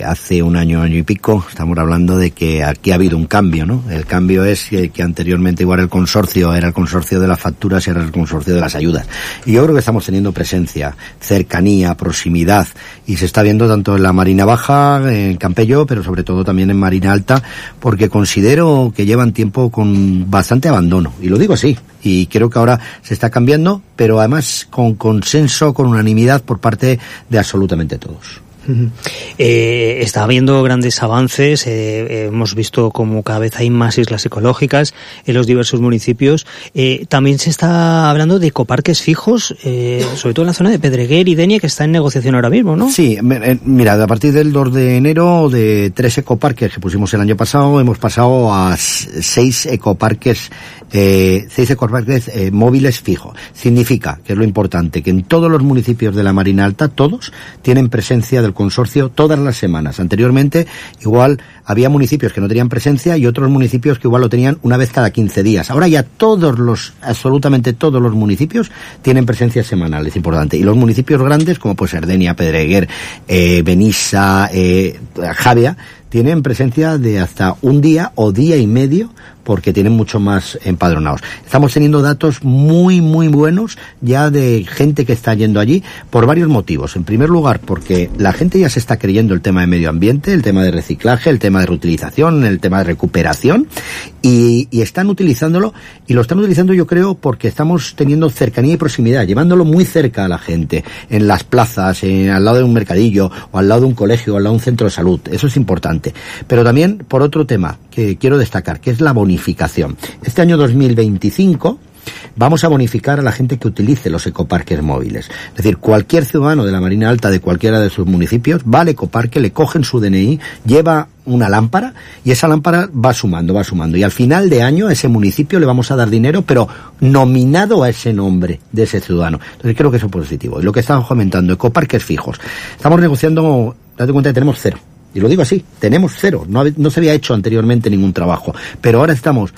hace un año y pico, estamos hablando de que aquí ha habido un cambio, ¿no? El cambio es que anteriormente igual el consorcio era el consorcio de las facturas y era el consorcio de las ayudas. Y yo creo que estamos teniendo presencia, cercanía, proximidad, y se está viendo tanto en la Marina Baja, en Campello, pero sobre todo también en Marina Alta, porque considero que llevan tiempo con bastante abandono, y lo digo así. Y creo que ahora se está cambiando, pero además con consenso, con unanimidad por parte de absolutamente todos. Está habiendo grandes avances, hemos visto como cada vez hay más islas ecológicas en los diversos municipios. También se está hablando de ecoparques fijos, sobre todo en la zona de Pedreguer y Denia, que está en negociación ahora mismo, ¿no? Sí, mira, a partir del 2 de enero, de 3 ecoparques que pusimos el año pasado, hemos pasado a 6 ecoparques móviles fijos. Significa, que es lo importante, que en todos los municipios de la Marina Alta, todos tienen presencia del consorcio todas las semanas. Anteriormente, igual había municipios que no tenían presencia y otros municipios que igual lo tenían una vez cada 15 días. Ahora ya absolutamente todos los municipios tienen presencia semanal, es importante. Y los municipios grandes, como puede ser Denia, Pedreguer, Benissa, Javea, tienen presencia de hasta un día o día y medio, porque tienen mucho más empadronados. Estamos teniendo datos muy, muy buenos ya de gente que está yendo allí por varios motivos. En primer lugar, porque la gente ya se está creyendo el tema de medio ambiente, el tema de reciclaje, el tema de reutilización, el tema de recuperación, y están utilizándolo, y lo están utilizando yo creo porque estamos teniendo cercanía y proximidad, llevándolo muy cerca a la gente, en las plazas, al lado de un mercadillo, o al lado de un colegio, o al lado de un centro de salud. Eso es importante. Pero también por otro tema que quiero destacar, que es la bonificación. Este año 2025 vamos a bonificar a la gente que utilice los ecoparques móviles. Es decir, cualquier ciudadano de la Marina Alta de cualquiera de sus municipios va al ecoparque, le cogen su DNI, lleva una lámpara y esa lámpara va sumando. Y al final de año a ese municipio le vamos a dar dinero, pero nominado a ese nombre de ese ciudadano. Entonces creo que eso es positivo. Y lo que estamos comentando, ecoparques fijos. Estamos negociando, date cuenta que tenemos 0. Y lo digo así, tenemos 0. No se había hecho anteriormente ningún trabajo. Pero ahora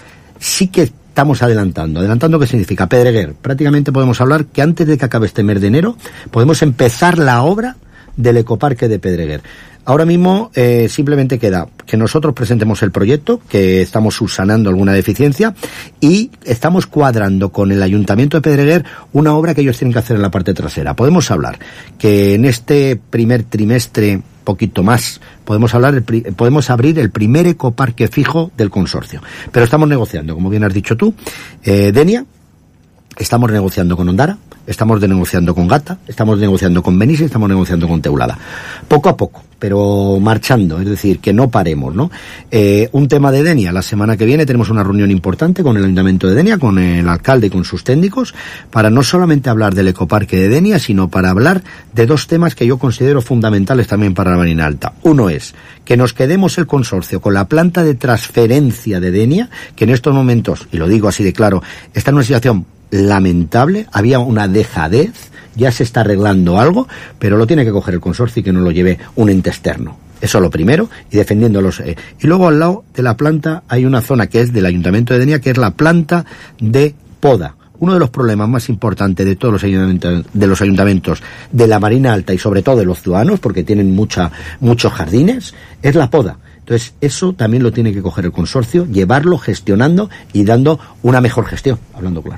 sí que estamos adelantando. ¿Adelantando qué significa? Pedreguer. Prácticamente podemos hablar que antes de que acabe este mes de enero, podemos empezar la obra del ecoparque de Pedreguer. Ahora mismo simplemente queda que nosotros presentemos el proyecto, que estamos subsanando alguna deficiencia, y estamos cuadrando con el Ayuntamiento de Pedreguer una obra que ellos tienen que hacer en la parte trasera. Podemos hablar que en este primer trimestre, poquito más, podemos abrir el primer ecoparque fijo del consorcio. Pero estamos negociando, como bien has dicho tú, Denia, estamos negociando con Ondara, estamos negociando con Gata, estamos negociando con Benissa y estamos negociando con Teulada. Poco a poco, pero marchando, es decir, que no paremos, ¿no? Un tema de Denia, la semana que viene tenemos una reunión importante con el Ayuntamiento de Denia, con el alcalde y con sus técnicos, para no solamente hablar del ecoparque de Denia, sino para hablar de 2 temas que yo considero fundamentales también para la Marina Alta. Uno es que nos quedemos el consorcio con la planta de transferencia de Denia, que en estos momentos, y lo digo así de claro, está en una situación lamentable, había una dejadez, ya se está arreglando algo, pero lo tiene que coger el consorcio y que no lo lleve un ente externo. Eso lo primero, y defendiéndolos. Y luego al lado de la planta hay una zona que es del Ayuntamiento de Denia, que es la planta de poda. Uno de los problemas más importantes de todos los ayuntamientos de la Marina Alta y sobre todo de los ciudadanos, porque tienen muchos jardines, es la poda. Entonces, eso también lo tiene que coger el consorcio, llevarlo, gestionando y dando una mejor gestión, hablando claro.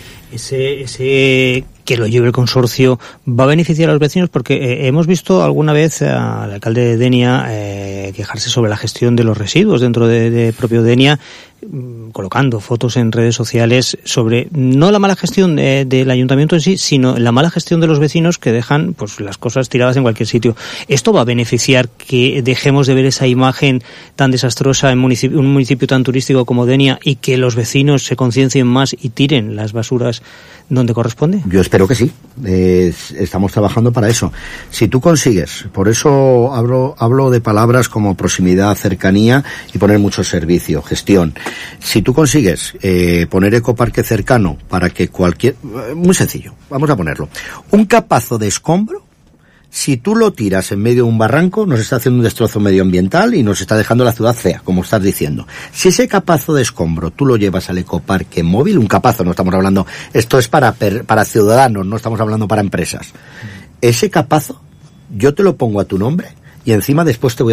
Ese que lo lleve el consorcio va a beneficiar a los vecinos, porque hemos visto alguna vez al alcalde de Denia quejarse sobre la gestión de los residuos dentro de propio Denia, colocando fotos en redes sociales sobre no la mala gestión del ayuntamiento en sí, sino la mala gestión de los vecinos que dejan pues las cosas tiradas en cualquier sitio. ¿Esto va a beneficiar que dejemos de ver esa imagen tan desastrosa en un municipio tan turístico como Denia y que los vecinos se conciencien más y tiren las basuras donde corresponde? Yo espero que sí. Estamos trabajando para eso. Si tú consigues, por eso hablo de palabras como proximidad, cercanía y poner mucho servicio, gestión. Si tú consigues poner ecoparque cercano para que muy sencillo, vamos a ponerlo, un capazo de escombro, si tú lo tiras en medio de un barranco, nos está haciendo un destrozo medioambiental y nos está dejando la ciudad fea, como estás diciendo. Si ese capazo de escombro tú lo llevas al ecoparque móvil, un capazo, no estamos hablando, esto es para ciudadanos, no estamos hablando para empresas. Ese capazo, yo te lo pongo a tu nombre y encima después te voy